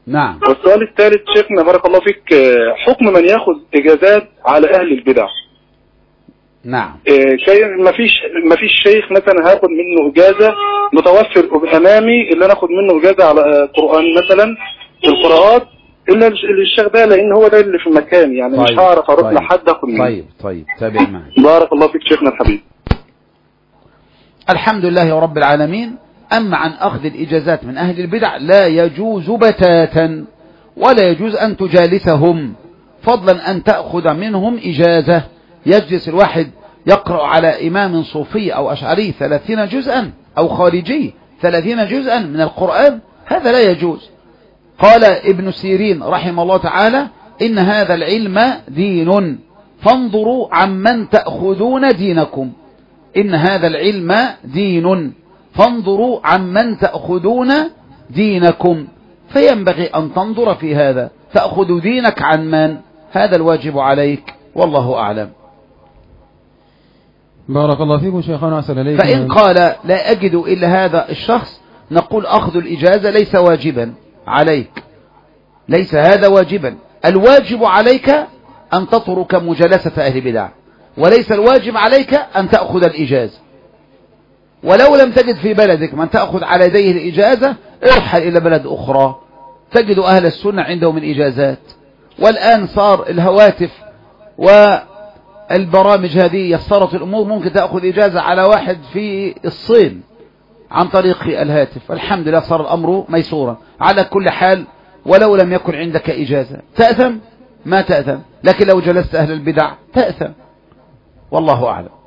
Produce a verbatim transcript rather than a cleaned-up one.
نعم. والسؤال الثالث شيخنا بارك الله فيك، حكم من ياخذ اجازات على اهل البدع. نعم. ما فيش ما فيش شيخ مثلا هاخد منه اجازه متوفر امامي اللي انا اخد منه اجازه على قران مثلا في القراءات الا الشيخ ده، لان هو ده اللي في المكان يعني. طيب. مش هعرف اروح طيب. لحد اخد منه. طيب طيب تابع معي. بارك الله فيك شيخنا الحبيب. الحمد لله رب العالمين. أما عن أخذ الإجازات من أهل البدع لا يجوز بتاتا، ولا يجوز أن تجالسهم، فضلا أن تأخذ منهم إجازة. يجلس الواحد يقرأ على إمام صوفي أو أشعري ثلاثين جزءا أو خارجي ثلاثين جزءا من القرآن، هذا لا يجوز. قال ابن سيرين رحمه الله تعالى: إن هذا العلم دين فانظروا عمن تأخذون دينكم. إن هذا العلم دين فانظروا عمن تأخذون دينكم. فينبغي أن تنظر في هذا، تأخذ دينك عن من؟ هذا الواجب عليك، والله أعلم. بارك الله فيكم شيخنا، أسأل عليكم. فإن قال لا أجد إلا هذا الشخص، نقول أخذ الإجازة ليس واجبا عليك، ليس هذا واجبا. الواجب عليك أن تترك مجالسة أهل بدع، وليس الواجب عليك أن تأخذ الإجازة. ولو لم تجد في بلدك من تأخذ على يديه الإجازة، ارحل إلى بلد أخرى تجد أهل السنة عندهم الإجازات. والآن صار الهواتف والبرامج هذه يسرت الأمور، ممكن تأخذ إجازة على واحد في الصين عن طريق الهاتف. الحمد لله صار الأمر ميسورا. على كل حال، ولو لم يكن عندك إجازة تأثم؟ ما تأثم، لكن لو جلست أهل البدع تأثم، والله أعلم.